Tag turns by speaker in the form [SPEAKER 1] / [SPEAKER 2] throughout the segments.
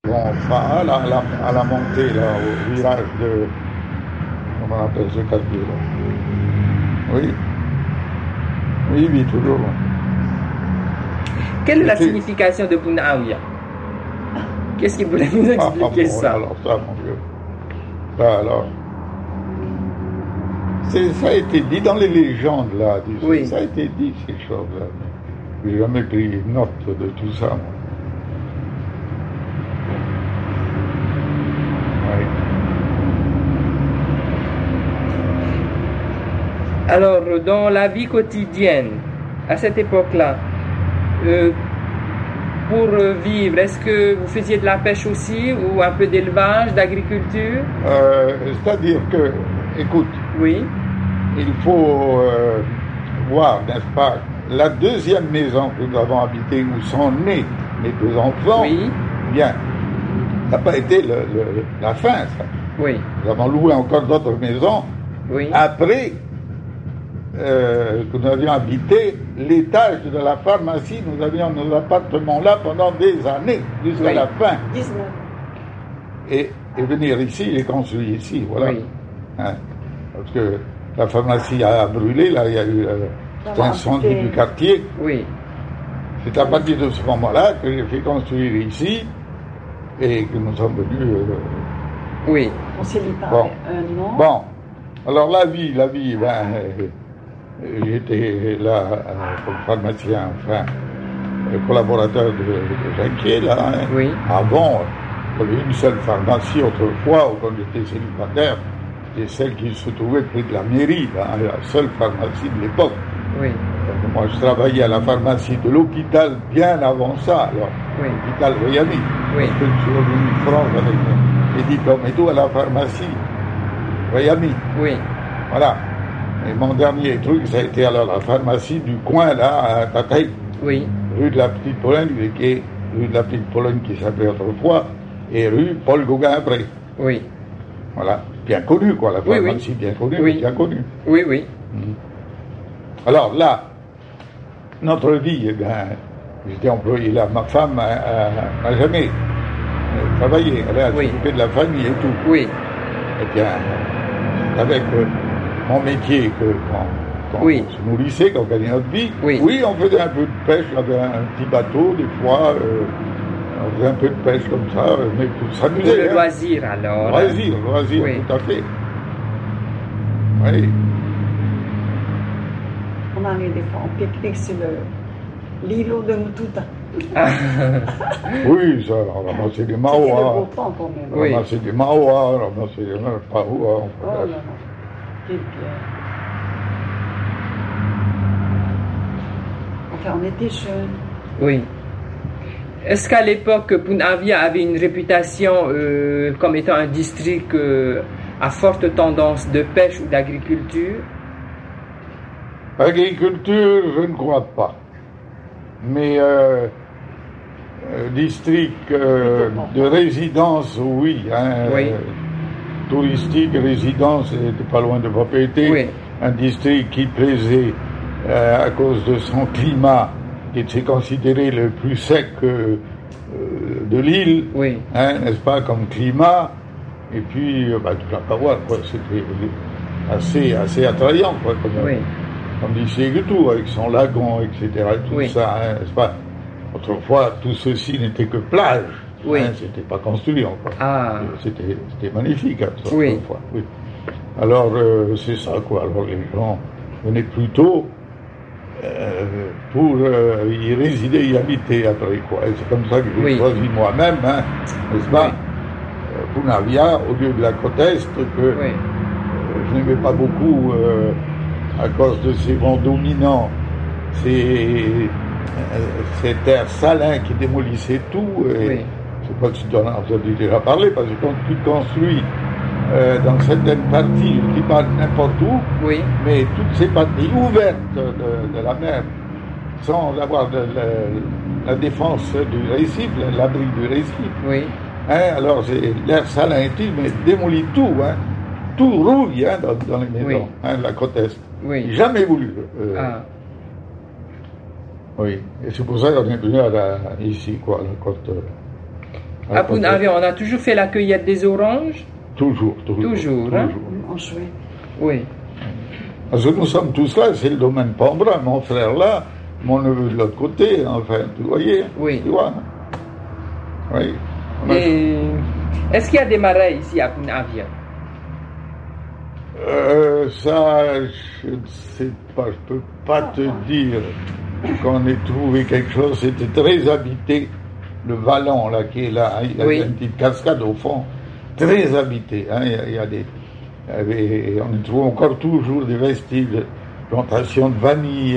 [SPEAKER 1] Bon, enfin, à la montée, là, au virage de... Comment on appelle ce quartier, là? Oui, oui, toujours.
[SPEAKER 2] Quelle est la signification de Bounaouia? Qu'est-ce qui voulait nous expliquer
[SPEAKER 1] bon,
[SPEAKER 2] ça?
[SPEAKER 1] alors ça, mon Dieu. Ça, alors... Ça a été dit dans les légendes, là.
[SPEAKER 2] Oui.
[SPEAKER 1] Ça a été dit, ces choses-là. Je n'ai jamais pris note de tout ça, moi. Oui.
[SPEAKER 2] Alors, dans la vie quotidienne, à cette époque-là, pour vivre, est-ce que vous faisiez de la pêche aussi, ou un peu d'élevage, d'agriculture?
[SPEAKER 1] C'est-à-dire que, écoute,
[SPEAKER 2] oui,
[SPEAKER 1] il faut voir, n'est-ce pas, la deuxième maison que nous avons habitée, où sont nés mes deux enfants,
[SPEAKER 2] oui,
[SPEAKER 1] bien, ça n'a pas été la fin, ça.
[SPEAKER 2] Oui.
[SPEAKER 1] Nous avons loué encore d'autres maisons.
[SPEAKER 2] Oui.
[SPEAKER 1] Après que nous avions habité l'étage de la pharmacie, nous avions nos appartements là pendant des années, jusqu'à la fin.
[SPEAKER 3] 19.
[SPEAKER 1] Et venir ici, les construire ici, voilà.
[SPEAKER 2] Oui.
[SPEAKER 1] Hein, parce que la pharmacie a brûlé, là, il y a eu l'incendie du quartier.
[SPEAKER 2] Oui.
[SPEAKER 1] C'est à partir de ce moment-là que j'ai fait construire ici et que nous sommes venus.
[SPEAKER 2] Oui.
[SPEAKER 3] On s'est dit pas un an.
[SPEAKER 1] Bon. Alors la vie, ben, j'étais là comme pharmacien, enfin, collaborateur de Jacquier, là. Hein.
[SPEAKER 2] Oui.
[SPEAKER 1] Avant, il y avait une seule pharmacie autrefois, quand j'étais célibataire, c'était celle qui se trouvait près de la mairie, là, la seule pharmacie de l'époque.
[SPEAKER 2] Oui.
[SPEAKER 1] Donc, moi, je travaillais à la pharmacie de l'hôpital bien avant ça, alors.
[SPEAKER 2] Oui.
[SPEAKER 1] L'hôpital Royami.
[SPEAKER 2] Oui.
[SPEAKER 1] Parce que je suis revenu de France avec mes diplômes et tout à la pharmacie Royami.
[SPEAKER 2] Oui.
[SPEAKER 1] Voilà. Et mon dernier truc, ça a été alors la pharmacie du coin, là, à Tataï.
[SPEAKER 2] Oui.
[SPEAKER 1] Rue de la Petite Pologne, qui est rue de la Petite Pologne qui s'appelait autrefois, et rue Paul Gauguin après.
[SPEAKER 2] Oui.
[SPEAKER 1] Voilà. Bien connu, quoi, la pharmacie,
[SPEAKER 2] oui.
[SPEAKER 1] bien connue,
[SPEAKER 2] oui.
[SPEAKER 1] bien connue.
[SPEAKER 2] Oui, oui.
[SPEAKER 1] Alors là, notre vie, eh bien, j'étais employé là, ma femme n'a jamais travaillé, elle a s'occupé de la famille et tout.
[SPEAKER 2] Oui.
[SPEAKER 1] Et bien, avec mon métier quand on se nourrissait, quand on gagnait notre vie, oui, on faisait un peu de pêche, on avait un petit bateau, des fois, on faisait un peu de pêche comme ça, mais pour s'amuser.
[SPEAKER 2] Pour le loisir, alors.
[SPEAKER 1] Loisir,
[SPEAKER 2] oui.
[SPEAKER 1] Tout à fait. Oui.
[SPEAKER 3] On allait des fois en pique-nique sur le l'îlot de Mututa.
[SPEAKER 1] Oui, ça, on ramassait des maoas.
[SPEAKER 3] C'était le beau temps quand même.
[SPEAKER 1] On ramassait des maoas, on ramassait des maoas.
[SPEAKER 3] Oh là là, quelle pierre. Enfin, on était jeunes.
[SPEAKER 2] Oui. Est-ce qu'à l'époque, Bounaouia avait une réputation comme étant un district à forte tendance de pêche ou d'agriculture?
[SPEAKER 1] Agriculture, je ne crois pas. Mais district de résidence, oui. Hein,
[SPEAKER 2] oui.
[SPEAKER 1] Touristique, résidence, c'était pas loin de Papeete.
[SPEAKER 2] Oui.
[SPEAKER 1] Un district qui plaisait à cause de son climat, qui était considéré le plus sec de l'île,
[SPEAKER 2] oui.
[SPEAKER 1] Hein, n'est-ce pas, comme climat. Et puis, tu vas pas voir, quoi, c'était assez attrayant, quoi, comme dit Séguétou, avec son lagon, etc., tout ça, hein, n'est-ce pas. Autrefois, tout ceci n'était que plage, hein, c'était pas construit encore.
[SPEAKER 2] Ah.
[SPEAKER 1] C'était magnifique, hein, autrefois. Oui. Alors, c'est ça, quoi. Alors, les gens venaient plutôt pour y résider, y habiter après, quoi. Et c'est comme ça que j'ai choisi moi-même, hein, n'est-ce pas, Bounaouia, au lieu de la côte Est, que je n'aimais pas beaucoup à cause de ces vents dominants, ces terres salins qui démolissaient tout. Et je ne sais pas si tu en as entendu déjà parler, parce que quand tu construis dans certaines parties, je ne dis pas n'importe où, mais toutes ces parties ouvertes de la mer, sans avoir la défense du récif, l'abri du récif. Hein, alors l'air salin mais démolit tout, hein, tout rouille, hein, dans les maisons, hein, la côte Est. Jamais voulu. Oui, et c'est pour ça qu'on est venu ici, quoi, la côte
[SPEAKER 2] À Pune-Avian, on a toujours fait la cueillette des oranges?
[SPEAKER 1] Toujours.
[SPEAKER 2] Hein?
[SPEAKER 3] En juin.
[SPEAKER 2] Oui.
[SPEAKER 1] Parce que nous sommes tous là, c'est le domaine Pambrin, mon frère là, mon neveu de l'autre côté, enfin, tu voyez?
[SPEAKER 2] Oui.
[SPEAKER 1] Tu vois? Oui.
[SPEAKER 2] Et est-ce qu'il y a des marais ici à Pune-Avian?
[SPEAKER 1] Ça, je ne sais pas, je peux pas te dire qu'on ait trouvé quelque chose. C'était très habité, le vallon là qui est là, hein, il y a une petite cascade au fond, très habité. Hein, il y a des, on y trouve encore toujours des vestiges de plantations de vanille,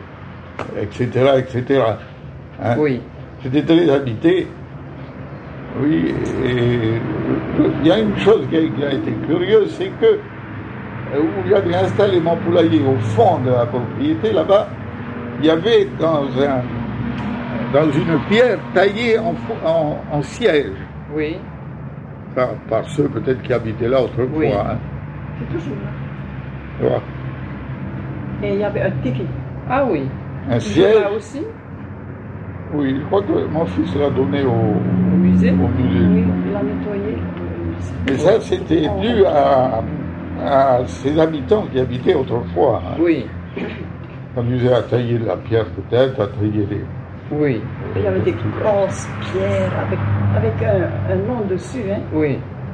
[SPEAKER 1] etc. Hein.
[SPEAKER 2] Oui.
[SPEAKER 1] C'était très habité. Oui, et il y a une chose qui a été curieuse, c'est que où j'avais installé mon poulailler au fond de la propriété, là-bas, il y avait dans une pierre taillée en siège.
[SPEAKER 2] Oui.
[SPEAKER 1] Par ceux peut-être qui habitaient là autrefois.
[SPEAKER 2] Oui.
[SPEAKER 1] Hein.
[SPEAKER 3] C'est toujours là.
[SPEAKER 1] Voilà.
[SPEAKER 3] Et il y avait un ticket.
[SPEAKER 2] Ah oui.
[SPEAKER 1] Un siège.
[SPEAKER 2] Là aussi?
[SPEAKER 1] Oui, je crois que mon fils l'a donné au
[SPEAKER 2] musée.
[SPEAKER 3] Oui, il l'a nettoyé.
[SPEAKER 1] Et ça, c'était dû à ces habitants qui habitaient autrefois. Hein.
[SPEAKER 2] Oui.
[SPEAKER 1] On usait à tailler de la pierre peut-être, à tailler les...
[SPEAKER 2] Oui.
[SPEAKER 3] Il y avait des grosses pierres avec un nom dessus. Hein.
[SPEAKER 2] Oui.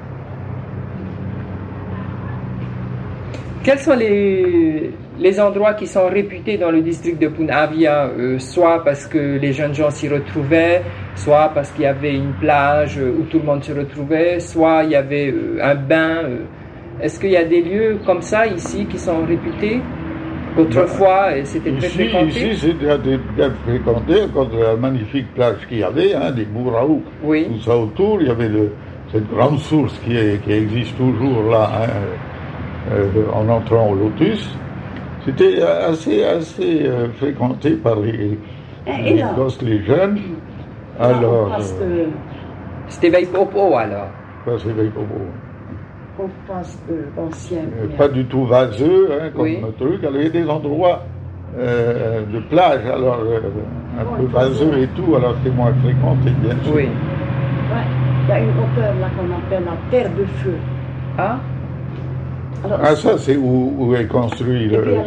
[SPEAKER 2] Quels sont les endroits qui sont réputés dans le district de Pune-Avian, soit parce que les jeunes gens s'y retrouvaient, soit parce qu'il y avait une plage où tout le monde se retrouvait, soit il y avait un bain. Est-ce qu'il y a des lieux comme ça ici qui sont réputés? Autrefois, c'était très fréquenté.
[SPEAKER 1] Ici, c'était bien fréquenté, à cause de la magnifique plage qu'il y avait, hein, des Bouraou,
[SPEAKER 2] oui.
[SPEAKER 1] Tout ça autour. Il y avait cette grande source qui existe toujours là, hein, en entrant au Lotus. C'était assez fréquenté par les gosses, les jeunes. Alors.
[SPEAKER 2] C'était Veille-Popo alors.
[SPEAKER 1] C'est Veille-Popo.
[SPEAKER 3] En face de l'ancien.
[SPEAKER 1] Pas du tout vaseux, hein, comme truc. Alors, il y a des endroits de plage, alors un peu vaseux et tout, alors c'est moins fréquenté, bien sûr.
[SPEAKER 2] Oui.
[SPEAKER 3] Ouais. Il y a une hauteur là qu'on appelle la terre de feu.
[SPEAKER 2] Ah?
[SPEAKER 1] Alors, ça, c'est où est construit le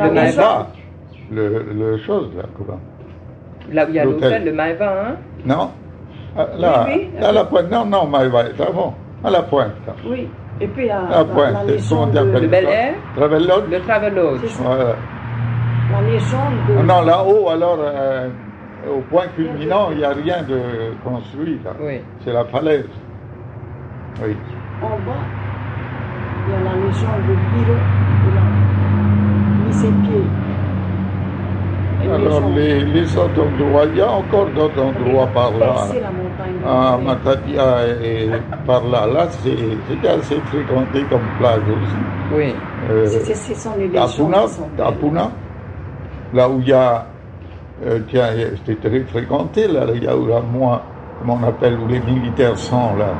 [SPEAKER 1] chose, là, comment?
[SPEAKER 2] Là où il y a l'hôtel, le Maïva, hein?
[SPEAKER 1] Non. Là,
[SPEAKER 3] oui,
[SPEAKER 1] à la pointe. Non, Maïva est avant. À la pointe. Là.
[SPEAKER 3] Oui. Et puis à
[SPEAKER 1] la pointe.
[SPEAKER 3] La légende
[SPEAKER 2] le Bel Air.
[SPEAKER 1] Travelodge.
[SPEAKER 2] Le Travelodge.
[SPEAKER 1] Voilà.
[SPEAKER 3] La légende de...
[SPEAKER 1] Non, là-haut, alors, au point culminant, il n'y a rien de construit, là.
[SPEAKER 2] Oui.
[SPEAKER 1] C'est la falaise. Oui.
[SPEAKER 3] En bas, il y a la légende de Biro, il a mis ses pieds.
[SPEAKER 1] Alors, les autres endroits, il y a encore d'autres endroits par là.
[SPEAKER 3] C'est la montagne.
[SPEAKER 1] À Matatia et par là. Là, c'était assez fréquenté comme plage aussi.
[SPEAKER 2] Oui.
[SPEAKER 3] Ce sont les légendes.
[SPEAKER 1] À Puna, là où il y a... tiens, c'était très fréquenté, là, il y a où, là, comment on appelle, où les militaires sont, là.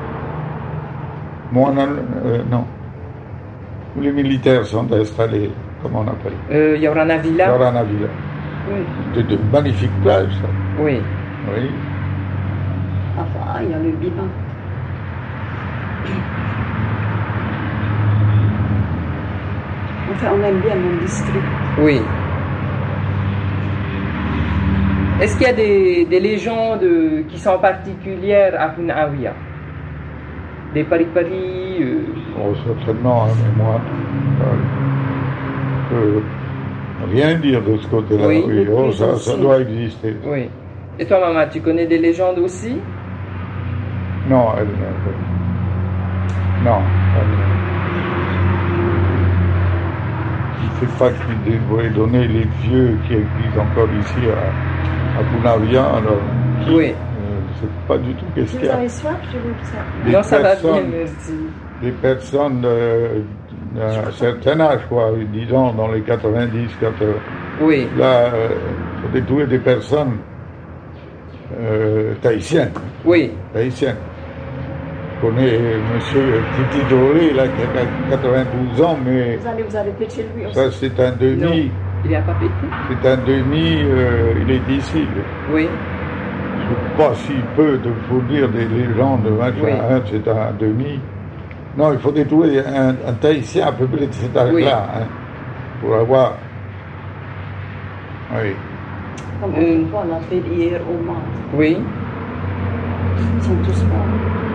[SPEAKER 1] Non. Où les militaires sont installés, comment on appelle?
[SPEAKER 2] Yorana Villa.
[SPEAKER 1] Yorana Villa.
[SPEAKER 3] Oui.
[SPEAKER 1] De magnifiques plages, ça.
[SPEAKER 2] Oui.
[SPEAKER 1] Oui.
[SPEAKER 3] Enfin, il y a le bilan. Enfin, on aime bien mon district.
[SPEAKER 2] Oui. Est-ce qu'il y a des légendes qui sont particulières à Pune-Avian? Des pari-pari
[SPEAKER 1] Oh, certainement, hein, mais moi, rien dire de ce côté-là.
[SPEAKER 2] Oui.
[SPEAKER 1] Oh, ça doit exister.
[SPEAKER 2] Oui. Et toi, maman, tu connais des légendes aussi?
[SPEAKER 1] Non, non. Je ne sais pas qui devrait donner les vieux qui existent encore ici à Pune-Avian, alors
[SPEAKER 2] oui.
[SPEAKER 1] Je ne sais pas du tout qu'est-ce qu'il y a.
[SPEAKER 3] Vous avez soif, je veux ça.
[SPEAKER 2] Non, ça va bien, merci.
[SPEAKER 1] Des personnes d'un certain âge, quoi, disons dans les 90, 80.
[SPEAKER 2] Oui.
[SPEAKER 1] Là, j'ai trouvé des personnes tahitiennes.
[SPEAKER 2] Oui.
[SPEAKER 1] Tahitiennes. Je connais M. Titi Doré, là, qui a 92 ans, mais...
[SPEAKER 3] Vous allez vous arrêter chez lui aussi.
[SPEAKER 1] Ça, c'est un demi...
[SPEAKER 2] Non. Il n'y a pas pété?
[SPEAKER 1] C'est un demi... il est d'ici.
[SPEAKER 2] Oui.
[SPEAKER 1] pas s'il peut te fournir des légendes, machin, c'est un demi. Non, il faudrait trouver un Tahitien à peu près de cet âge-là, pour avoir. Oui.
[SPEAKER 3] Comme on a fait hier au Mans.
[SPEAKER 2] Oui.
[SPEAKER 3] Ils sont tous morts.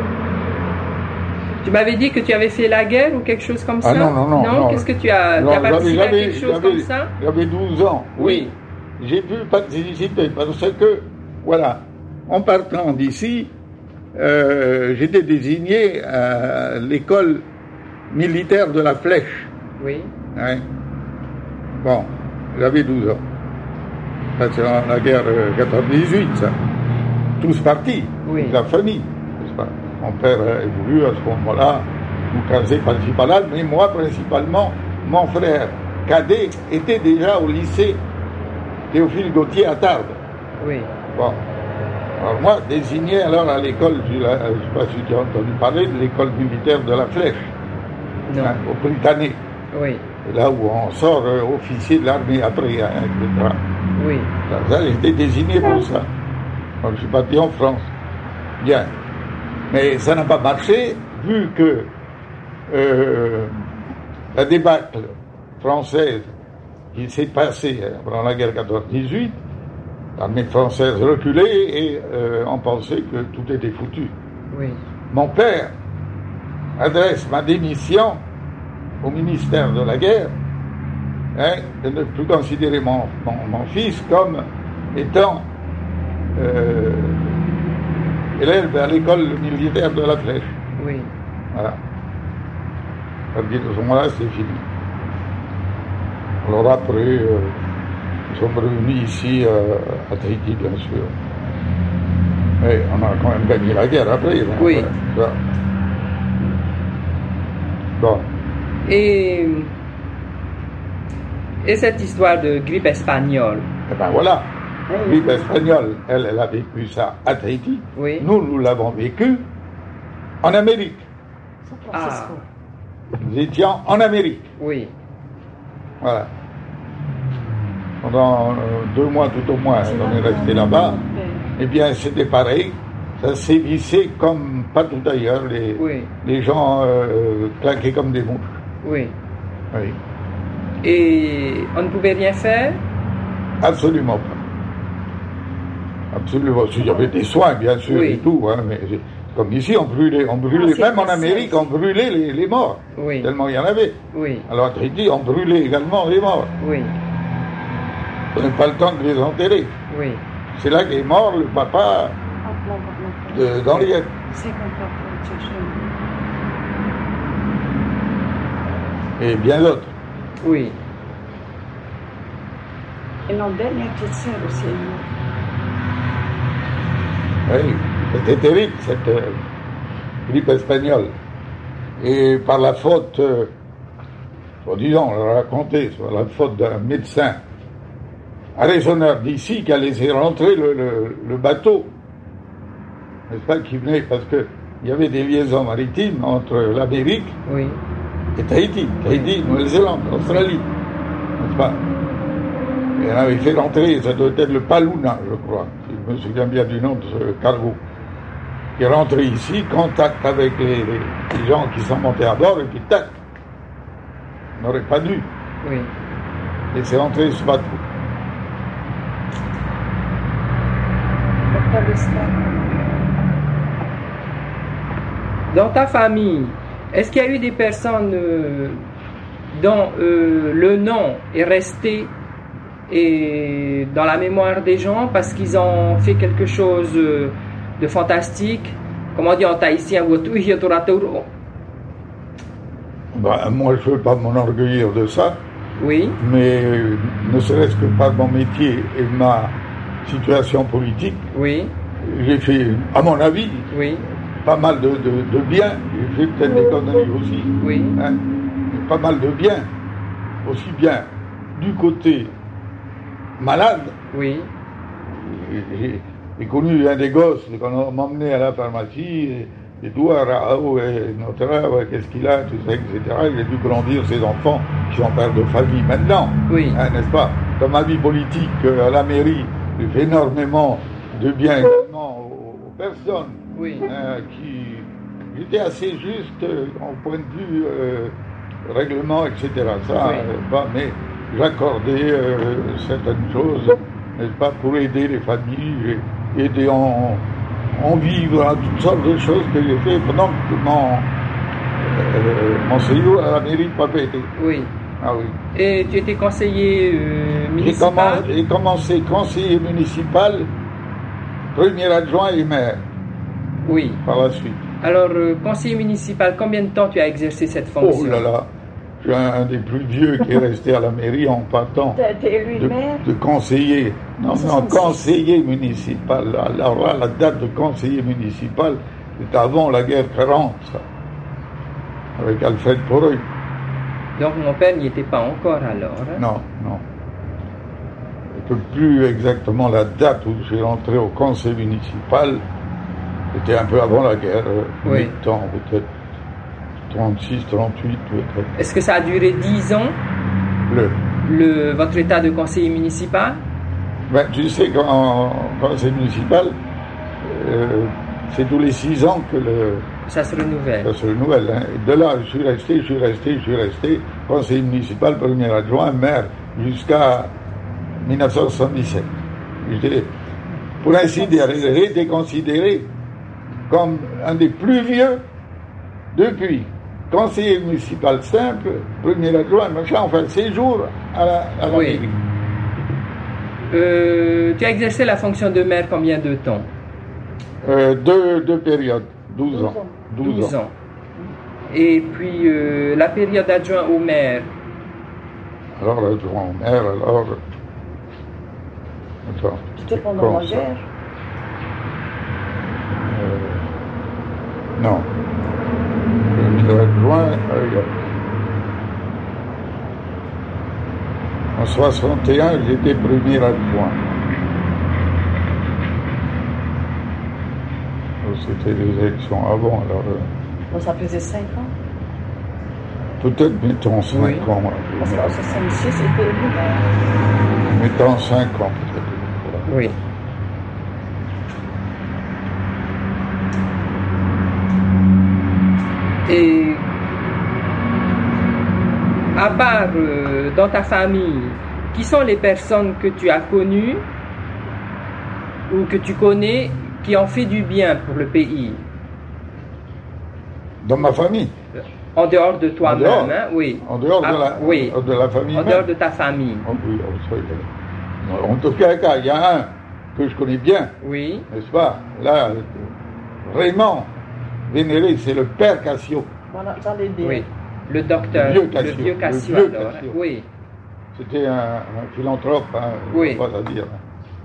[SPEAKER 2] Tu m'avais dit que tu avais fait la guerre ou quelque chose comme ça?
[SPEAKER 1] Non.
[SPEAKER 2] Qu'est-ce que tu as participé à quelque chose comme ça?
[SPEAKER 1] J'avais 12 ans, oui. J'ai pu participer parce que, voilà, en partant d'ici, j'étais désigné à l'école militaire de la Flèche.
[SPEAKER 2] Oui.
[SPEAKER 1] Hein? Bon, j'avais 12 ans. Ça, c'est la guerre 14-18, ça. Tous partis, la famille, n'est-ce pas? Mon père est voulu à ce moment-là nous caser par-ci par-là, mais moi principalement, mon frère cadet était déjà au lycée Théophile Gautier à Tarbes.
[SPEAKER 2] Oui.
[SPEAKER 1] Bon. Alors moi, désigné alors à l'école, je ne sais pas si tu as entendu parler de l'école militaire de la Flèche, hein, au Britannique.
[SPEAKER 2] Oui.
[SPEAKER 1] Là où on sort officier de l'armée après, hein, etc.
[SPEAKER 2] Oui.
[SPEAKER 1] Ça, j'ai été désigné pour ça. Donc, je suis parti en France. Bien. Mais ça n'a pas marché, vu que la débâcle française qui s'est passée pendant la guerre 14-18, l'armée française reculait et on pensait que tout était foutu.
[SPEAKER 2] Oui.
[SPEAKER 1] Mon père adresse ma démission au ministère de la guerre, hein, de ne plus considérer mon fils comme étant élève à l'école militaire de la Flèche.
[SPEAKER 2] Oui.
[SPEAKER 1] Voilà. À partir de ce moment-là, c'est fini. Alors après, nous sommes revenus ici à Tahiti, bien sûr. Mais on a quand même gagné la guerre après. Hein,
[SPEAKER 2] oui.
[SPEAKER 1] Ça. Bon.
[SPEAKER 2] Et cette histoire de grippe espagnole?
[SPEAKER 1] Eh ben voilà. Grippe espagnole, elle a vécu ça à Tahiti.
[SPEAKER 2] Oui.
[SPEAKER 1] Nous l'avons vécu en Amérique.
[SPEAKER 2] Ah.
[SPEAKER 1] Nous étions en Amérique.
[SPEAKER 2] Oui.
[SPEAKER 1] Voilà. Pendant 2 mois tout au moins, on est resté là-bas. Eh bien, c'était pareil. Ça sévissait comme partout ailleurs. Les gens claquaient comme des mouches.
[SPEAKER 2] Oui.
[SPEAKER 1] Oui.
[SPEAKER 2] Et on ne pouvait rien faire?
[SPEAKER 1] Absolument pas. Absolument. Il y avait des soins, bien sûr, et tout, hein, mais comme ici, on brûlait même en Amérique, on brûlait les morts.
[SPEAKER 2] Oui.
[SPEAKER 1] Tellement il y en avait.
[SPEAKER 2] Oui.
[SPEAKER 1] Alors, à Tahiti, on brûlait également les morts.
[SPEAKER 2] Oui.
[SPEAKER 1] On n'a pas le temps de les enterrer.
[SPEAKER 2] Oui.
[SPEAKER 1] C'est là qu'est mort le papa d'Henriette. Et bien d'autres.
[SPEAKER 2] Oui.
[SPEAKER 3] Et notre dernière petite sœur aussi.
[SPEAKER 1] Oui, c'était terrible, cette grippe espagnole. Et par la faute, soi-disant, on l'a raconté, sur la faute d'un médecin arraisonneur d'ici qui a laissé rentrer le bateau, n'est-ce pas, qui venait, parce qu'il y avait des liaisons maritimes entre l'Amérique et Tahiti, Nouvelle-Zélande, Australie, n'est-ce pas? Et on avait fait rentrer, ça doit être le Paluna, je crois, si je me souviens bien du nom de ce cargo, qui est rentré ici, contact avec les gens qui sont montés à bord, et puis tac, on n'aurait pas dû laisser rentrer ce bateau.
[SPEAKER 2] Dans ta famille, est-ce qu'il y a eu des personnes dont le nom est resté et dans la mémoire des gens parce qu'ils ont fait quelque chose de fantastique? Comment on dit en tahitien?
[SPEAKER 1] Ben, moi, je ne veux pas m'enorgueillir de ça.
[SPEAKER 2] Oui.
[SPEAKER 1] Mais ne serait-ce que par mon métier et ma situation politique, j'ai fait, à mon avis, pas mal de bien. J'ai fait peut-être des conneries aussi. Hein, mais pas mal de bien. Aussi bien du côté malade. J'ai connu un des gosses qu'on m'a emmené à la pharmacie et tout, qu'est-ce qu'il a, tout ça, etc. Il a dû grandir ses enfants qui sont pères de famille maintenant, hein, n'est-ce pas? Dans ma vie politique à la mairie, j'ai fait énormément de bien également personne
[SPEAKER 2] Oui.
[SPEAKER 1] qui était assez juste en point de vue règlement, etc. Ça,
[SPEAKER 2] Oui.
[SPEAKER 1] mais j'accordais certaines choses, n'est-ce pas, pour aider les familles, aider en vivre, à toutes sortes de choses que j'ai fait pendant que mon séjour à la mairie de Papeete.
[SPEAKER 2] Oui.
[SPEAKER 1] Ah oui.
[SPEAKER 2] Et tu étais conseiller municipal?
[SPEAKER 1] J'ai commencé conseiller municipal, premier adjoint et maire.
[SPEAKER 2] Oui.
[SPEAKER 1] Par la suite.
[SPEAKER 2] Alors, conseiller municipal, combien de temps tu as exercé cette fonction?
[SPEAKER 1] Oh là là, je suis un des plus vieux qui est resté à la mairie en partant de conseiller. Non, conseiller municipal. Alors là, la date de conseiller municipal, c'est avant la guerre 40, ça, avec Alfred Poreuil.
[SPEAKER 2] Donc mon père n'y était pas encore alors. Hein?
[SPEAKER 1] Non. Je ne peux plus exactement la date où je suis rentré au conseil municipal. C'était un peu avant la guerre,
[SPEAKER 2] oui.
[SPEAKER 1] Temps, peut-être 36, 38 peut-être.
[SPEAKER 2] Est-ce que ça a duré 10 ans, votre état de conseiller municipal?
[SPEAKER 1] Ben, tu sais qu'en conseil municipal, c'est tous les 6 ans que
[SPEAKER 2] ça se renouvelle.
[SPEAKER 1] Ça se renouvelle. Hein. De là, je suis resté, conseiller municipal, premier adjoint, maire, jusqu'à 1977. J'étais, pour ainsi dire, j'ai été considéré comme un des plus vieux depuis conseiller municipal simple, premier adjoint, machin, enfin, séjour à la
[SPEAKER 2] oui.
[SPEAKER 1] mairie.
[SPEAKER 2] Tu as exercé la fonction de maire combien de temps?
[SPEAKER 1] Deux périodes, 12 ans.
[SPEAKER 2] 12 ans. Et puis la période adjoint au maire?
[SPEAKER 1] Alors, l'adjoint au maire, alors... Attends.
[SPEAKER 3] C'était pendant la guerre?
[SPEAKER 1] Non. Le adjoint, en 61, j'étais premier adjoint. C'était les élections avant, alors...
[SPEAKER 3] Ça faisait 5 ans?
[SPEAKER 1] Peut-être, mettons 5
[SPEAKER 2] oui.
[SPEAKER 1] ans.
[SPEAKER 3] Parce qu'en 66, c'était élu.
[SPEAKER 1] Mettons 5 ans, peut-être.
[SPEAKER 2] Oui. Et à part dans ta famille, qui sont les personnes que tu as connues ou que tu connais qui ont fait du bien pour le pays?
[SPEAKER 1] Dans ma famille?
[SPEAKER 2] En dehors de toi-même, hein? Oui.
[SPEAKER 1] En dehors de la famille.
[SPEAKER 2] En dehors de ta famille.
[SPEAKER 1] Oh, oui, en tout cas, il y a un que je connais bien.
[SPEAKER 2] Oui.
[SPEAKER 1] N'est-ce pas? Là, vraiment vénéré, c'est le père Cassio.
[SPEAKER 3] Voilà, j'allais dire.
[SPEAKER 2] Oui. Le docteur.
[SPEAKER 1] Le vieux Cassio.
[SPEAKER 2] Alors, hein? Oui.
[SPEAKER 1] C'était un philanthrope, hein,
[SPEAKER 2] oui.
[SPEAKER 1] Pas à dire.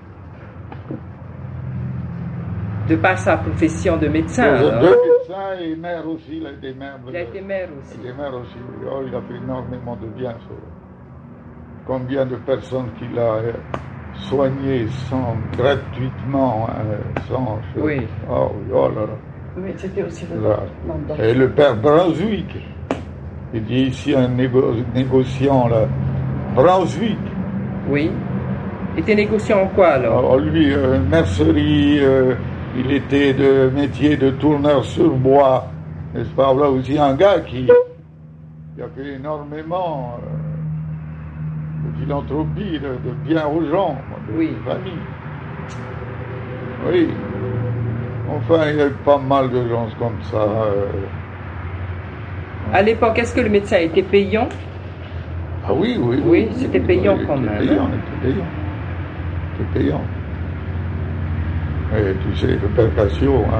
[SPEAKER 2] De par sa profession de médecin.
[SPEAKER 1] De médecin et maire aussi, il a été maire.
[SPEAKER 2] Il a été maire aussi.
[SPEAKER 1] Il a été maire aussi. Oh, il a fait énormément de bien. Combien de personnes qu'il a soignées gratuitement, sans.
[SPEAKER 2] Oui.
[SPEAKER 1] Oh là là.
[SPEAKER 3] Oui, c'était aussi
[SPEAKER 1] le. Et le père Brunswick. Il dit ici un négociant là. Brunswick.
[SPEAKER 2] Oui. Il était négociant en quoi alors?
[SPEAKER 1] Lui, mercerie. Il était de métier de tourneur sur bois, n'est-ce pas? Là aussi un gars qui a fait énormément de philanthropie, de bien aux gens, de famille. Oui. Enfin, il y a eu pas mal de gens comme ça.
[SPEAKER 2] À l'époque, est-ce que le médecin était payant?
[SPEAKER 1] Ah oui.
[SPEAKER 2] Oui, c'était payant quand même.
[SPEAKER 1] C'était payant. Et tu sais, le père Cassio, hein,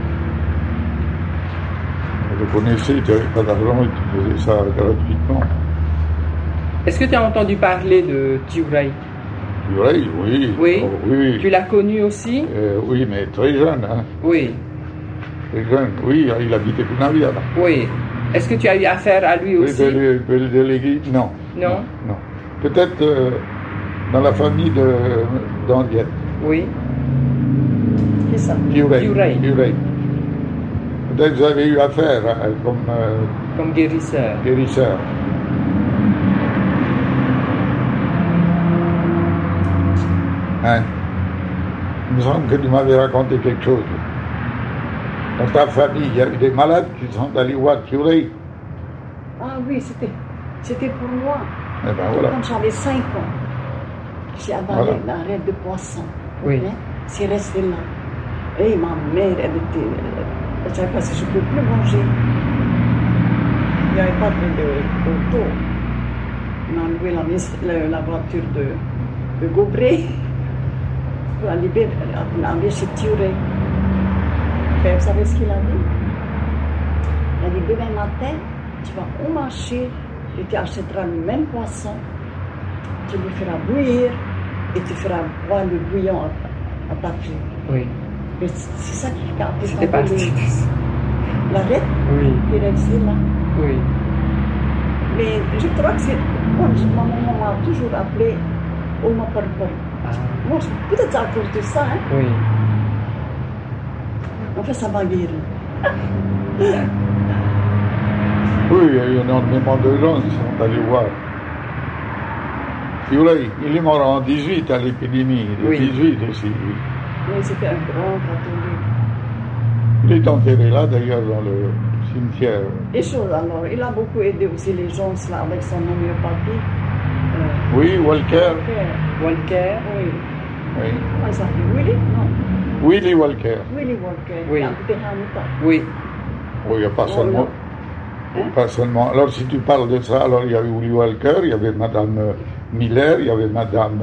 [SPEAKER 1] je le connaissais, tu n'avais pas d'argent et tu faisais ça gratuitement.
[SPEAKER 2] Est-ce que tu as entendu parler de Thuray?
[SPEAKER 1] Thuray, oui.
[SPEAKER 2] Oui.
[SPEAKER 1] Oh, oui.
[SPEAKER 2] Tu l'as connu aussi?
[SPEAKER 1] Oui, mais très jeune. Hein.
[SPEAKER 2] Oui.
[SPEAKER 1] Très jeune, oui, il habitait Punavia. Là.
[SPEAKER 2] Oui. Est-ce que tu as eu affaire à lui aussi?
[SPEAKER 1] Le délégué, non. Non. Peut-être dans la famille d'Henriette.
[SPEAKER 2] Oui.
[SPEAKER 3] Qui ça?
[SPEAKER 1] Thuray. Peut-être que vous avez eu affaire
[SPEAKER 2] comme guérisseur.
[SPEAKER 1] Hein? Il me semble que tu m'avais raconté quelque chose. Dans ta famille, il y a eu des malades qui sont allés voir curé.
[SPEAKER 3] Ah oui, c'était pour moi.
[SPEAKER 1] Eh ben voilà.
[SPEAKER 3] Quand j'avais 5 ans, j'ai avalé l'arrêt de poisson.
[SPEAKER 2] Oui.
[SPEAKER 3] Hein? C'est resté là. Et ma mère, elle savait pas si je ne peux plus manger. Il n'y avait pas d'auto. On a loué la voiture de Gaubré pour aller chez Thuré. Vous savez ce qu'il a dit? Il a dit, demain matin, tu vas au marché et tu achèteras le même poisson, tu le feras bouillir et tu feras boire le bouillon à ta fille.
[SPEAKER 2] Oui.
[SPEAKER 3] Mais c'est ça qui a été
[SPEAKER 2] C'était parti.
[SPEAKER 3] L'arrêt,
[SPEAKER 2] Oui.
[SPEAKER 3] il est resté là.
[SPEAKER 2] Oui.
[SPEAKER 3] Mais je crois que c'est. Moi, ma maman m'a toujours appelé Oma Parpar.
[SPEAKER 2] Ah.
[SPEAKER 3] Moi, peut-être à cause de ça, hein.
[SPEAKER 2] Oui.
[SPEAKER 3] En fait, ça m'a guéri.
[SPEAKER 1] Oui, il y a eu énormément de gens qui sont allés voir. Et voilà, il est mort en 18 à l'épidémie, de
[SPEAKER 2] Oui.
[SPEAKER 1] 18 aussi. Oui.
[SPEAKER 3] Oui, c'était un grand catholique.
[SPEAKER 1] Il est enterré là, d'ailleurs, dans le cimetière.
[SPEAKER 3] Et chose, alors, il a beaucoup aidé aussi les gens là, avec son homéopathie.
[SPEAKER 1] Oui, Walker.
[SPEAKER 2] Walker.
[SPEAKER 3] Oui.
[SPEAKER 1] Oui.
[SPEAKER 3] Comment il s'appelle? Willy? Non.
[SPEAKER 1] Willy Walker.
[SPEAKER 3] Willy Walker.
[SPEAKER 2] Oui.
[SPEAKER 3] Il a coupé Hamilton.
[SPEAKER 2] Oui.
[SPEAKER 1] Oh, il n'y a pas seulement.
[SPEAKER 3] Hein?
[SPEAKER 1] Pas seulement. Alors, si tu parles de ça, alors il y avait Willy Walker, il y avait Madame Miller, il y avait Madame.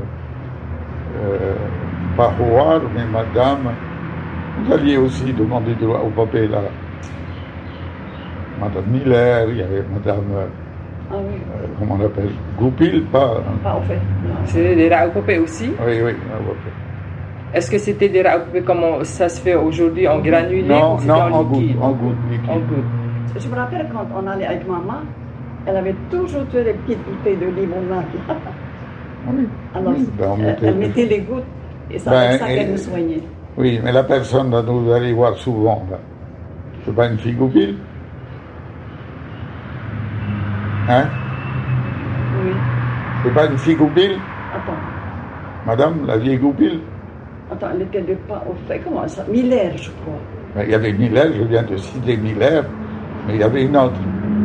[SPEAKER 1] Pas Howard, mais Madame. Vous alliez aussi demander au papé là. Madame Miller, il y avait Madame.
[SPEAKER 3] Ah oui.
[SPEAKER 1] Comment on appelle? Goupil, pas.
[SPEAKER 3] Pas au fait. Non.
[SPEAKER 2] C'est des racoupés aussi.
[SPEAKER 1] Oui, oui, au papé.
[SPEAKER 2] Est-ce que c'était des racoupés comme ça se fait aujourd'hui en granulé
[SPEAKER 1] Non,
[SPEAKER 2] ou c'était
[SPEAKER 1] non,
[SPEAKER 2] en liquide?
[SPEAKER 1] en goutte liquide.
[SPEAKER 2] En goutte.
[SPEAKER 3] Je me rappelle quand on allait avec maman, elle avait toujours tué des petites bouteilles de limonade.
[SPEAKER 1] Oui.
[SPEAKER 3] Alors,
[SPEAKER 1] Oui, ben, on
[SPEAKER 3] elle mettait les gouttes et c'est avec ça qu'elle nous soignait.
[SPEAKER 1] Oui, mais la personne dont vous allez voir souvent, là, c'est pas une fille Goupil? Hein?
[SPEAKER 3] Oui.
[SPEAKER 1] C'est pas une fille Goupil?
[SPEAKER 3] Attends,
[SPEAKER 1] Madame, la vieille Goupil?
[SPEAKER 3] elle était de pas au fait. Comment ça? Miller, je crois.
[SPEAKER 1] Mais il y avait Miller, je viens de citer Miller, mais il y avait une autre.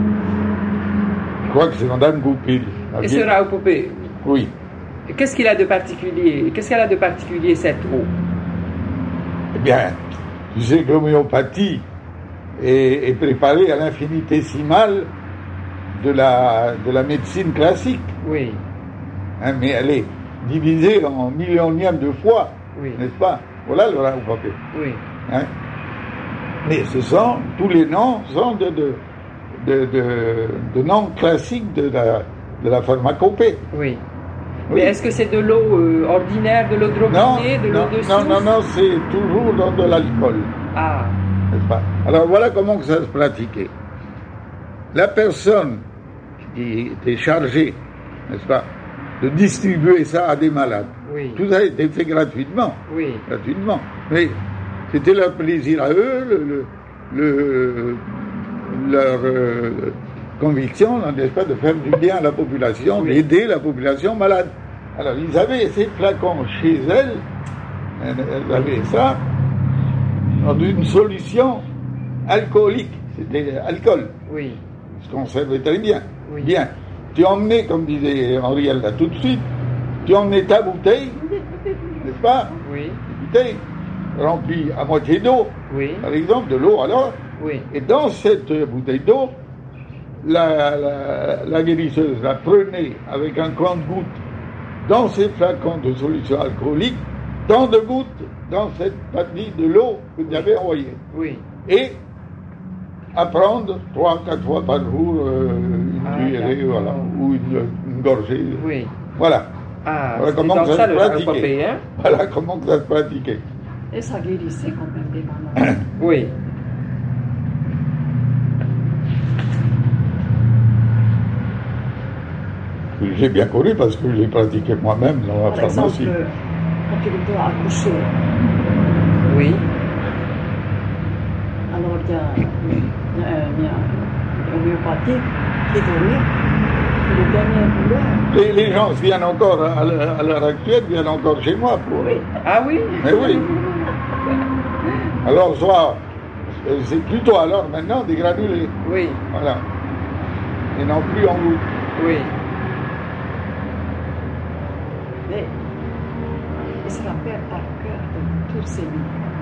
[SPEAKER 1] Je crois que c'est Madame Goupil.
[SPEAKER 2] Et ce racoupé,
[SPEAKER 1] Oui.
[SPEAKER 2] qu'est-ce qu'il a de particulier? Qu'est-ce qu'elle a de particulier cette eau?
[SPEAKER 1] Eh bien, tu sais que l'homéopathie est préparée à l'infinitésimale de la médecine classique.
[SPEAKER 2] Oui.
[SPEAKER 1] Hein, mais elle est divisée en millionième de fois,
[SPEAKER 2] Oui.
[SPEAKER 1] n'est-ce pas? Voilà le racoupé.
[SPEAKER 2] Oui.
[SPEAKER 1] Hein? Mais tous les noms sont de noms classiques de la pharmacopée.
[SPEAKER 2] Oui.
[SPEAKER 1] Oui.
[SPEAKER 2] Mais est-ce que c'est de l'eau ordinaire, de l'eau de robinet, de l'eau de source?
[SPEAKER 1] Non, c'est toujours dans de l'alcool,
[SPEAKER 2] Ah.
[SPEAKER 1] n'est-ce pas? Alors voilà comment ça se pratiquait. La personne qui était chargée, n'est-ce pas, de distribuer ça à des malades,
[SPEAKER 2] Oui.
[SPEAKER 1] tout ça a été fait gratuitement.
[SPEAKER 2] Oui.
[SPEAKER 1] Gratuitement. Mais c'était leur plaisir à eux, leur conviction, n'est-ce pas, de faire du bien à la population,
[SPEAKER 2] Oui.
[SPEAKER 1] d'aider la population malade. Alors, ils avaient ces flacons chez elles avaient ça dans une solution alcoolique, c'était alcool,
[SPEAKER 2] Oui.
[SPEAKER 1] ce qu'on savait très bien.
[SPEAKER 2] Oui.
[SPEAKER 1] Bien. Tu emmenais, comme disait Henriel là tout de suite, tu emmenais ta bouteille, n'est-ce pas?
[SPEAKER 2] Oui.
[SPEAKER 1] Une bouteille remplie à moitié d'eau,
[SPEAKER 2] Oui.
[SPEAKER 1] par exemple, de l'eau alors,
[SPEAKER 2] Oui.
[SPEAKER 1] et dans cette bouteille d'eau, la guérisseuse la prenait avec un compte-gouttes dans ces flacons de solution alcoolique, tant de gouttes dans cette partie de l'eau que tu avais envoyée.
[SPEAKER 2] Oui.
[SPEAKER 1] Et à prendre 3-4 fois par jour une cuillerée,
[SPEAKER 2] d'accord.
[SPEAKER 1] voilà, ou une gorgée.
[SPEAKER 2] Oui.
[SPEAKER 1] Voilà.
[SPEAKER 2] Ah,
[SPEAKER 1] Voilà
[SPEAKER 2] c'est
[SPEAKER 1] comment
[SPEAKER 2] dans
[SPEAKER 1] ça
[SPEAKER 2] ça
[SPEAKER 1] se
[SPEAKER 2] le
[SPEAKER 1] pratiquait.
[SPEAKER 2] racoupé, hein?
[SPEAKER 1] Voilà comment ça se pratiquait.
[SPEAKER 3] Et ça guérissait quand même des malades.
[SPEAKER 2] Oui.
[SPEAKER 1] J'ai bien connu parce que je l'ai pratiqué moi-même dans la
[SPEAKER 3] Par exemple,
[SPEAKER 1] pharmacie.
[SPEAKER 3] quand tu dois accoucher,
[SPEAKER 2] Oui.
[SPEAKER 3] alors il y a un homéopathique qui donne le dernier douleur.
[SPEAKER 1] Les gens viennent encore, à l'heure actuelle, viennent encore chez moi pour...
[SPEAKER 3] Oui.
[SPEAKER 2] Ah oui?
[SPEAKER 1] Mais oui. Alors, soit c'est plutôt alors maintenant des granulés.
[SPEAKER 2] Oui.
[SPEAKER 1] Voilà. Et non plus en gouttes.
[SPEAKER 2] Oui.
[SPEAKER 3] Mais il se rappelle par cœur de tous ces livres.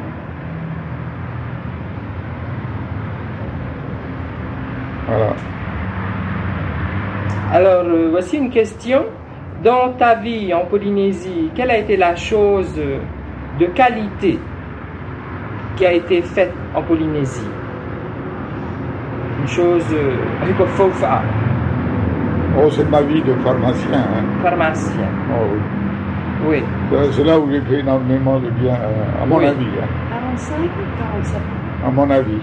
[SPEAKER 1] Voilà.
[SPEAKER 2] Alors, voici une question. Dans ta vie en Polynésie, quelle a été la chose de qualité qui a été faite en Polynésie? Une chose ricofofa.
[SPEAKER 1] Oh, c'est ma vie de pharmacien. Hein.
[SPEAKER 2] Pharmacien.
[SPEAKER 1] Oh,
[SPEAKER 2] oui.
[SPEAKER 1] C'est là où j'ai fait énormément de bien, à mon avis. Hein.
[SPEAKER 3] 45 ou 47?
[SPEAKER 1] À mon avis.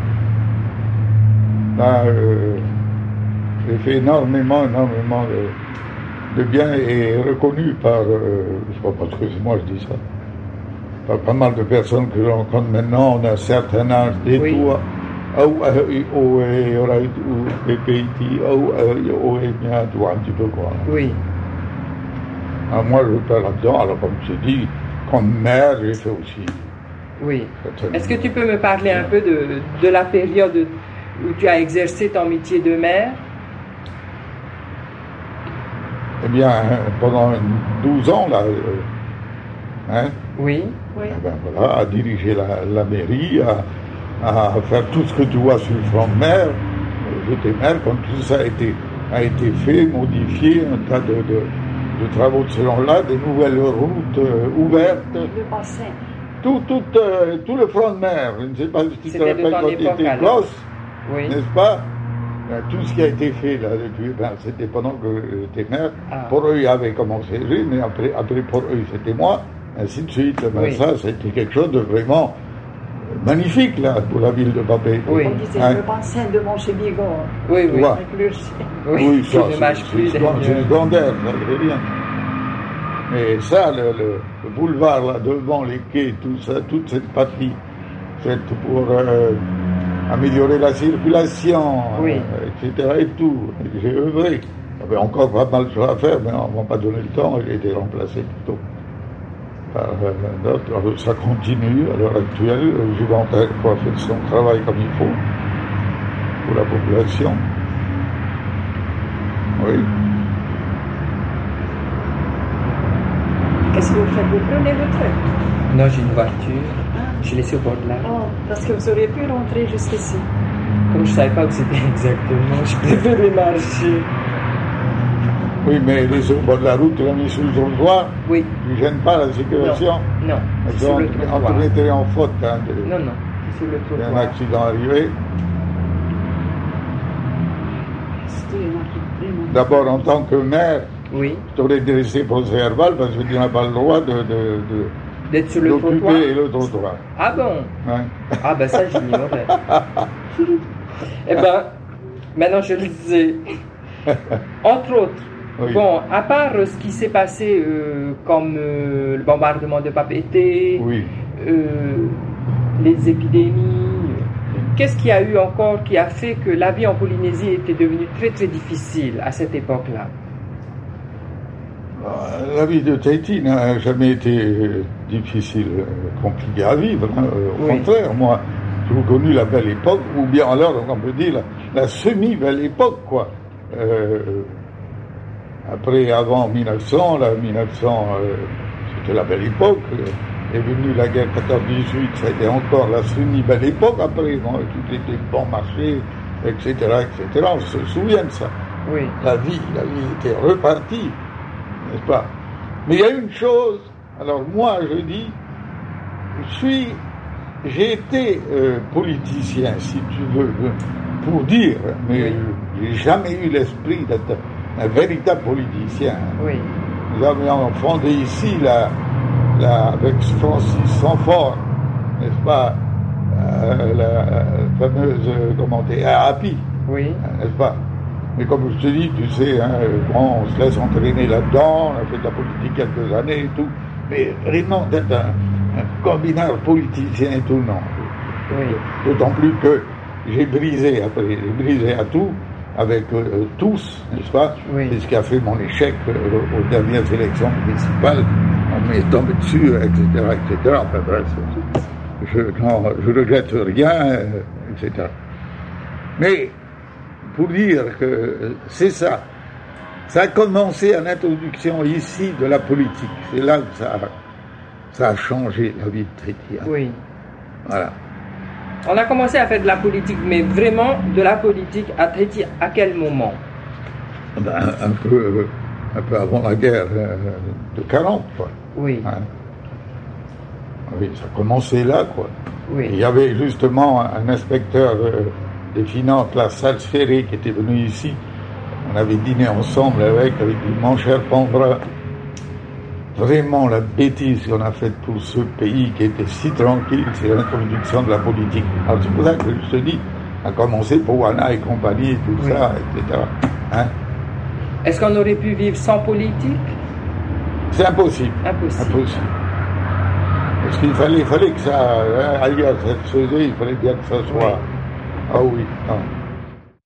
[SPEAKER 1] Là, j'ai fait énormément de bien et reconnu par, je sais pas parce que c'est moi je dis ça, par pas mal de personnes que je rencontre maintenant, d'un certain âge, des toits, ou PPT, ou bien, tu vois un petit peu quoi.
[SPEAKER 2] Oui.
[SPEAKER 1] Alors moi je perds là-dedans, alors comme je dis, comme maire, j'ai fait aussi.
[SPEAKER 2] Oui. Est-ce que tu peux me parler un peu de la période où tu as exercé ton métier de maire?
[SPEAKER 1] Eh bien, pendant 12 ans, là, hein?
[SPEAKER 2] Oui.
[SPEAKER 1] Eh ben, voilà, à diriger la mairie, à faire tout ce que tu vois sur le front de mer. J'étais maire quand tout ça a été fait, modifié, un tas de travaux de ce genre-là, des nouvelles routes ouvertes.
[SPEAKER 3] Le bassin.
[SPEAKER 1] Tout le front de mer. Je ne sais pas si tu te rappelles quand tu étais gosse,
[SPEAKER 2] oui.
[SPEAKER 1] N'est-ce pas? Tout ce qui a été fait là depuis, c'était pendant que j'étais maire. Pour eux, il avait commencé lui, mais après pour eux, c'était moi, ainsi de suite. Oui. Ça, c'était quelque chose de vraiment magnifique là pour la ville de Papeete.
[SPEAKER 3] Oui. On disait le bassin de Montchéligon.
[SPEAKER 2] Oui, oui.
[SPEAKER 1] Oui, ça, c'est secondaire, ça c'est bien. Mais ça, le boulevard là devant les quais, tout ça, toute cette partie, c'est pour améliorer la circulation, etc. et tout. J'ai œuvré. Il y avait encore pas mal de choses à faire, mais on ne m'a pas donné le temps, j'ai été remplacé plutôt par d'autres. Alors, ça continue à l'heure actuelle. Le Juventel fait son travail comme il faut pour la population. Oui.
[SPEAKER 3] Qu'est-ce que vous faites? Vous prenez le train?
[SPEAKER 2] Non, j'ai une voiture. Je l'ai laissée au bord de la rue.
[SPEAKER 3] Oh, parce que vous auriez pu rentrer jusqu'ici.
[SPEAKER 2] Comme je ne savais pas où c'était exactement, je préférais marcher.
[SPEAKER 1] Oui, mais laisser au bord de la route, tu l'as mis sur le trottoir.
[SPEAKER 2] Oui.
[SPEAKER 1] Tu ne gênes pas la circulation?
[SPEAKER 2] Non, c'est sur le trottoir.
[SPEAKER 1] On te mettrait en faute. Hein,
[SPEAKER 2] non, c'est sur le trottoir.
[SPEAKER 1] Il y a un accident arrivé. D'abord, en tant que maire,
[SPEAKER 2] oui.
[SPEAKER 1] Je t'aurais laissé procès verbal parce que tu n'as pas le droit
[SPEAKER 2] d'être sur le trottoir.
[SPEAKER 1] Le trottoir.
[SPEAKER 2] Ah bon?
[SPEAKER 1] Hein?
[SPEAKER 2] Ah ben ça, j'ignorais. Eh ben, maintenant je le disais. Entre autres, oui. Bon, à part ce qui s'est passé comme le bombardement de Papeete,
[SPEAKER 1] oui.
[SPEAKER 2] Les épidémies, qu'est-ce qu'il y a eu encore qui a fait que la vie en Polynésie était devenue très très difficile à cette époque-là?
[SPEAKER 1] La vie de Tahiti n'a jamais été difficile, compliquée à vivre. Hein. Au contraire, moi, j'ai connu la belle époque, ou bien alors, on peut dire, la semi-belle époque, quoi. Après, avant 1900, c'était la belle époque. Est venue la guerre 14-18, ça a été encore la semi-belle époque. Après, bon, tout était bon marché, etc., etc. On se souvient de ça.
[SPEAKER 2] Oui.
[SPEAKER 1] La vie était repartie. N'est-ce pas? Mais il y a une chose, alors moi je dis, j'ai été politicien, si tu veux, pour dire, mais j'ai jamais eu l'esprit d'être un véritable politicien.
[SPEAKER 2] Oui.
[SPEAKER 1] Nous avions fondé ici, avec Francis Sanfort, n'est-ce pas, la fameuse, API, n'est-ce pas? Mais comme je te dis, tu sais, hein, on se laisse entraîner là-dedans, on a fait de la politique quelques années et tout, mais vraiment d'être un combinard politicien et tout, non.
[SPEAKER 2] Oui.
[SPEAKER 1] D'autant plus que j'ai brisé à tout, avec tous, n'est-ce pas?
[SPEAKER 2] Oui.
[SPEAKER 1] C'est ce qui a fait mon échec aux dernières élections municipales, on m'est tombé dessus, etc., etc. Enfin bref, je regrette rien, etc. Mais, pour dire que c'est ça. Ça a commencé en introduction ici de la politique. C'est là que ça a changé la vie de Tahiti.
[SPEAKER 2] Oui.
[SPEAKER 1] Voilà.
[SPEAKER 2] On a commencé à faire de la politique, mais vraiment de la politique à Tahiti, à quel moment?
[SPEAKER 1] Un peu avant la guerre de 40, quoi.
[SPEAKER 2] Oui.
[SPEAKER 1] Hein? Oui, ça a commencé là, quoi.
[SPEAKER 2] Oui.
[SPEAKER 1] Il y avait justement un inspecteur des finances, la Salle Ferré, qui était venu ici. On avait dîné ensemble avec mon cher Pandra. Vraiment, la bêtise qu'on a faite pour ce pays qui était si tranquille, c'est l'introduction de la politique. Alors c'est pour ça que je te dis, à commencer pour Wana et compagnie, et tout ça, etc. Hein?
[SPEAKER 2] Est-ce qu'on aurait pu vivre sans politique?
[SPEAKER 1] C'est impossible.
[SPEAKER 2] Impossible.
[SPEAKER 1] Parce qu'il fallait que ça, ailleurs, ça se faisait, il fallait bien que ça soit.
[SPEAKER 2] Oui.
[SPEAKER 1] Ah oui, non.